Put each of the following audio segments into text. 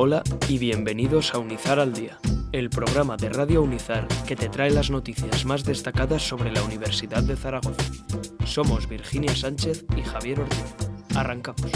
Hola y bienvenidos a Unizar al Día, el programa de Radio Unizar que te trae las noticias más destacadas sobre la Universidad de Zaragoza. Somos Virginia Sánchez y Javier Ortiz. Arrancamos.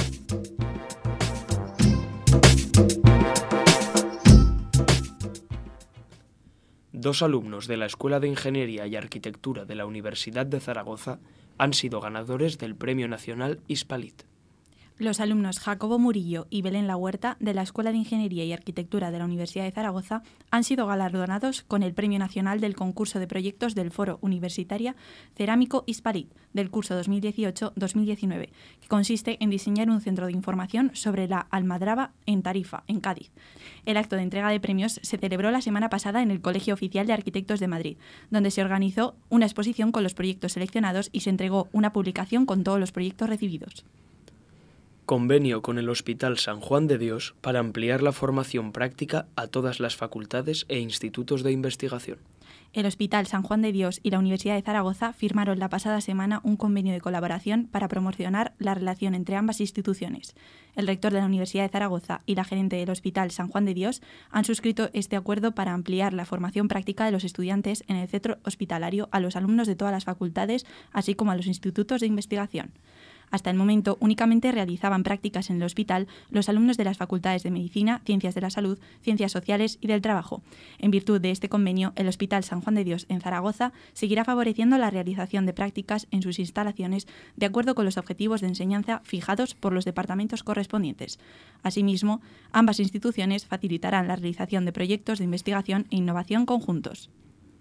Dos alumnos de la Escuela de Ingeniería y Arquitectura de la Universidad de Zaragoza han sido ganadores del Premio Nacional Hispalit. Los alumnos Jacobo Murillo y Belén La Huerta de la Escuela de Ingeniería y Arquitectura de la Universidad de Zaragoza han sido galardonados con el Premio Nacional del Concurso de Proyectos del Foro Universitaria Cerámico Hispalit del curso 2018-2019, que consiste en diseñar un centro de información sobre la almadraba en Tarifa, en Cádiz. El acto de entrega de premios se celebró la semana pasada en el Colegio Oficial de Arquitectos de Madrid, donde se organizó una exposición con los proyectos seleccionados y se entregó una publicación con todos los proyectos recibidos. Convenio con el Hospital San Juan de Dios para ampliar la formación práctica a todas las facultades e institutos de investigación. El Hospital San Juan de Dios y la Universidad de Zaragoza firmaron la pasada semana un convenio de colaboración para promocionar la relación entre ambas instituciones. El rector de la Universidad de Zaragoza y la gerente del Hospital San Juan de Dios han suscrito este acuerdo para ampliar la formación práctica de los estudiantes en el centro hospitalario a los alumnos de todas las facultades, así como a los institutos de investigación. Hasta el momento, únicamente realizaban prácticas en el hospital los alumnos de las facultades de Medicina, Ciencias de la Salud, Ciencias Sociales y del Trabajo. En virtud de este convenio, el Hospital San Juan de Dios en Zaragoza seguirá favoreciendo la realización de prácticas en sus instalaciones de acuerdo con los objetivos de enseñanza fijados por los departamentos correspondientes. Asimismo, ambas instituciones facilitarán la realización de proyectos de investigación e innovación conjuntos.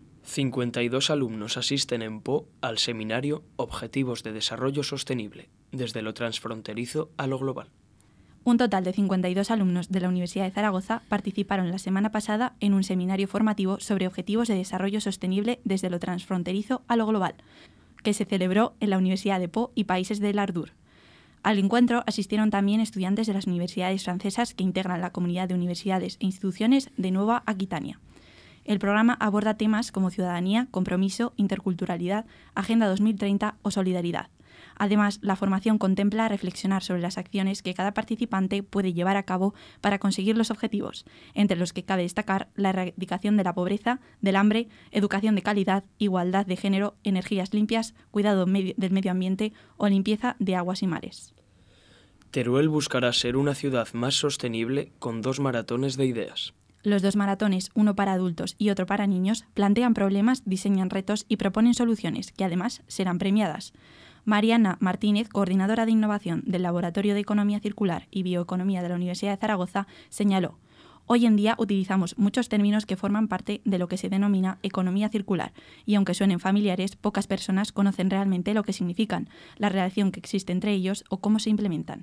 52 alumnos asisten en Po al seminario Objetivos de Desarrollo Sostenible, desde lo transfronterizo a lo global. Un total de 52 alumnos de la Universidad de Zaragoza participaron la semana pasada en un seminario formativo sobre objetivos de desarrollo sostenible desde lo transfronterizo a lo global, que se celebró en la Universidad de Po y Países del Ardur. Al encuentro asistieron también estudiantes de las universidades francesas que integran la comunidad de universidades e instituciones de Nueva Aquitania. El programa aborda temas como ciudadanía, compromiso, interculturalidad, Agenda 2030 o solidaridad. Además, la formación contempla reflexionar sobre las acciones que cada participante puede llevar a cabo para conseguir los objetivos, entre los que cabe destacar la erradicación de la pobreza, del hambre, educación de calidad, igualdad de género, energías limpias, cuidado del medio ambiente o limpieza de aguas y mares. Teruel buscará ser una ciudad más sostenible con 2 maratones de ideas. Los 2 maratones, uno para adultos y otro para niños, plantean problemas, diseñan retos y proponen soluciones, que además serán premiadas. Mariana Martínez, coordinadora de innovación del Laboratorio de Economía Circular y Bioeconomía de la Universidad de Zaragoza, señaló: hoy en día utilizamos muchos términos que forman parte de lo que se denomina economía circular, y aunque suenen familiares, pocas personas conocen realmente lo que significan, la relación que existe entre ellos o cómo se implementan.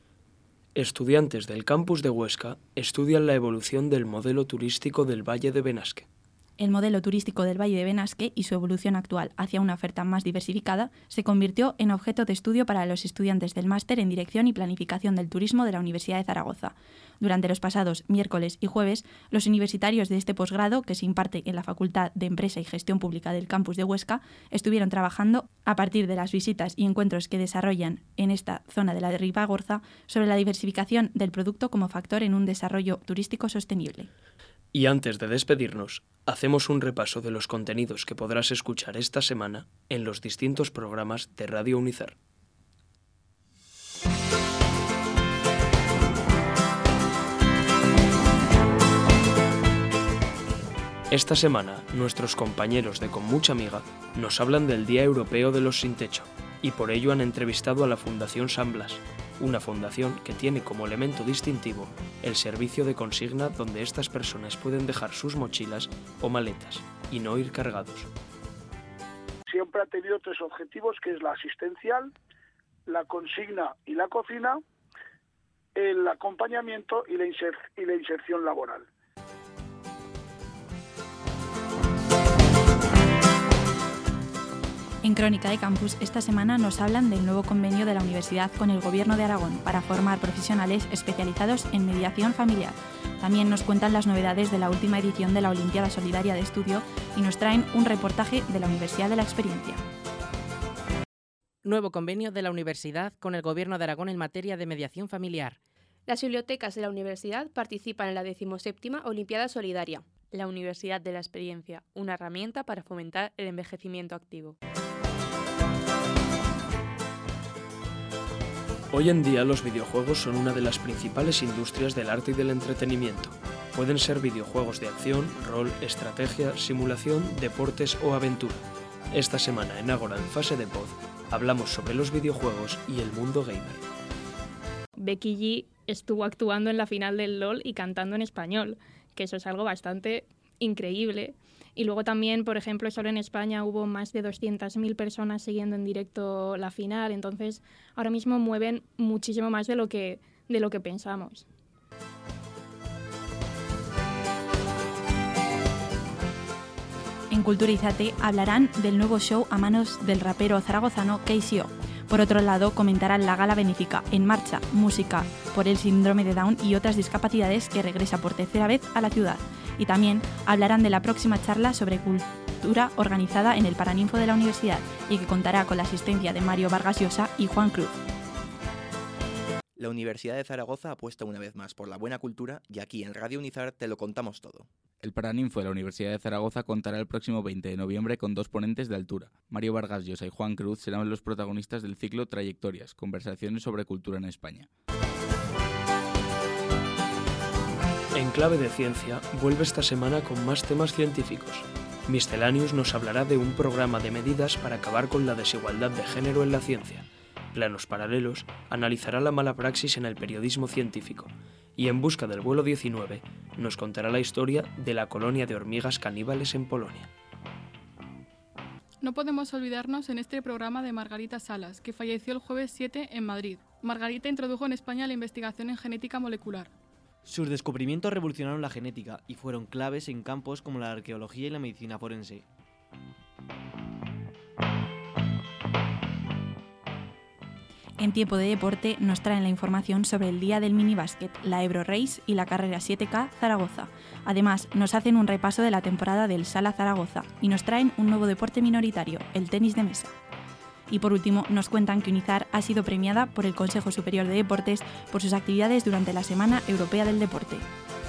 Estudiantes del campus de Huesca estudian la evolución del modelo turístico del Valle de Benasque. El modelo turístico del Valle de Benasque y su evolución actual hacia una oferta más diversificada se convirtió en objeto de estudio para los estudiantes del Máster en Dirección y Planificación del Turismo de la Universidad de Zaragoza. Durante los pasados miércoles y jueves, los universitarios de este posgrado, que se imparte en la Facultad de Empresa y Gestión Pública del campus de Huesca, estuvieron trabajando, a partir de las visitas y encuentros que desarrollan en esta zona de la Ribagorza, sobre la diversificación del producto como factor en un desarrollo turístico sostenible. Y antes de despedirnos, hacemos un repaso de los contenidos que podrás escuchar esta semana en los distintos programas de Radio Unizar. Esta semana, nuestros compañeros de Con Mucha Amiga nos hablan del Día Europeo de los Sin Techo, y por ello han entrevistado a la Fundación San Blas, una fundación que tiene como elemento distintivo el servicio de consigna donde estas personas pueden dejar sus mochilas o maletas y no ir cargados. Siempre ha tenido 3 objetivos, que es la asistencial, la consigna y la cocina, el acompañamiento y la inserción laboral. En Crónica de Campus, esta semana nos hablan del nuevo convenio de la Universidad con el Gobierno de Aragón para formar profesionales especializados en mediación familiar. También nos cuentan las novedades de la última edición de la Olimpiada Solidaria de Estudio y nos traen un reportaje de la Universidad de la Experiencia. Nuevo convenio de la Universidad con el Gobierno de Aragón en materia de mediación familiar. Las bibliotecas de la universidad participan en la 17ª Olimpiada Solidaria. La Universidad de la Experiencia, una herramienta para fomentar el envejecimiento activo. Hoy en día los videojuegos son una de las principales industrias del arte y del entretenimiento. Pueden ser videojuegos de acción, rol, estrategia, simulación, deportes o aventura. Esta semana en Ágora en Fase de Pod hablamos sobre los videojuegos y el mundo gamer. Becky G estuvo actuando en la final del LoL y cantando en español, que eso es algo bastante increíble. Y luego también, por ejemplo, solo en España hubo más de 200.000 personas siguiendo en directo la final, entonces ahora mismo mueven muchísimo más de lo que pensamos. En Culturízate hablarán del nuevo show a manos del rapero zaragozano KCO. Por otro lado, comentarán la gala benéfica En Marcha, música por el síndrome de Down y otras discapacidades que regresa por tercera vez a la ciudad. Y también hablarán de la próxima charla sobre cultura organizada en el Paraninfo de la universidad y que contará con la asistencia de Mario Vargas Llosa y Juan Cruz. La Universidad de Zaragoza apuesta una vez más por la buena cultura y aquí en Radio Unizar te lo contamos todo. El Paraninfo de la Universidad de Zaragoza contará el próximo 20 de noviembre con 2 ponentes de altura. Mario Vargas Llosa y Juan Cruz serán los protagonistas del ciclo Trayectorias, conversaciones sobre cultura en España. En Clave de Ciencia vuelve esta semana con más temas científicos. Miscellaneous nos hablará de un programa de medidas para acabar con la desigualdad de género en la ciencia. Planos Paralelos analizará la mala praxis en el periodismo científico. Y En Busca del vuelo 19 nos contará la historia de la colonia de hormigas caníbales en Polonia. No podemos olvidarnos en este programa de Margarita Salas, que falleció el jueves 7 en Madrid. Margarita introdujo en España la investigación en genética molecular. Sus descubrimientos revolucionaron la genética y fueron claves en campos como la arqueología y la medicina forense. En Tiempo de Deporte nos traen la información sobre el Día del Minibásquet, la Ebro Race y la carrera 7K Zaragoza. Además, nos hacen un repaso de la temporada del Sala Zaragoza y nos traen un nuevo deporte minoritario, el tenis de mesa. Y por último, nos cuentan que Unizar ha sido premiada por el Consejo Superior de Deportes por sus actividades durante la Semana Europea del Deporte.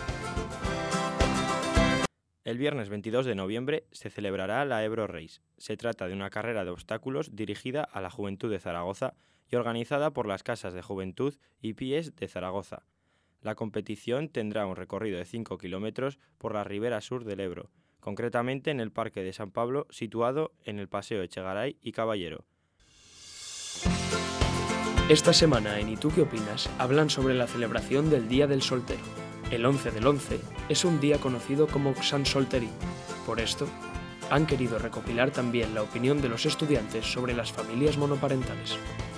El viernes 22 de noviembre se celebrará la Ebro Race. Se trata de una carrera de obstáculos dirigida a la juventud de Zaragoza y organizada por las Casas de Juventud y PIES de Zaragoza. La competición tendrá un recorrido de 5 kilómetros por la ribera sur del Ebro, concretamente en el Parque de San Pablo, situado en el Paseo Echegaray y Caballero. Esta semana en ¿Y tú qué opinas? Hablan sobre la celebración del Día del Soltero. El 11 del 11 es un día conocido como Sant Solterí. Por esto, han querido recopilar también la opinión de los estudiantes sobre las familias monoparentales.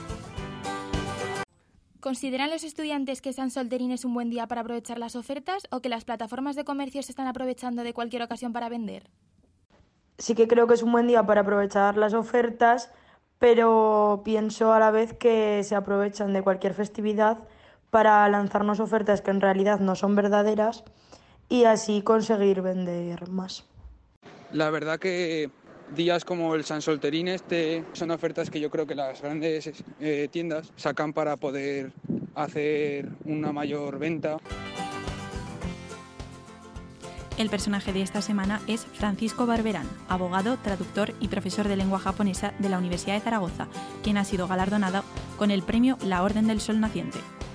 ¿Consideran los estudiantes que Sant Solterín es un buen día para aprovechar las ofertas o que las plataformas de comercio se están aprovechando de cualquier ocasión para vender? Sí que creo que es un buen día para aprovechar las ofertas, pero pienso a la vez que se aprovechan de cualquier festividad para lanzarnos ofertas que en realidad no son verdaderas y así conseguir vender más. La verdad que días como el Sant Solterín son ofertas que yo creo que las grandes tiendas sacan para poder hacer una mayor venta. El personaje de esta semana es Francisco Barberán, abogado, traductor y profesor de lengua japonesa de la Universidad de Zaragoza, quien ha sido galardonado con el premio La Orden del Sol Naciente.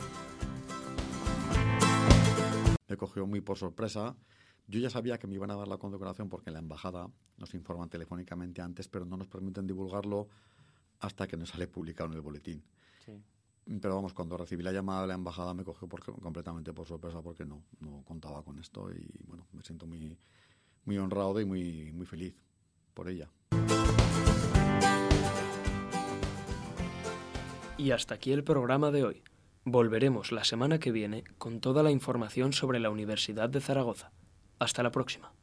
Me cogió muy por sorpresa. Yo ya sabía que me iban a dar la condecoración porque en la embajada nos informan telefónicamente antes, pero no nos permiten divulgarlo hasta que no sale publicado en el boletín. Sí. Pero vamos, cuando recibí la llamada de la embajada me cogió completamente por sorpresa porque no contaba con esto y bueno, me siento muy, muy honrado y muy feliz por ella. Y hasta aquí el programa de hoy. Volveremos la semana que viene con toda la información sobre la Universidad de Zaragoza. Hasta la próxima.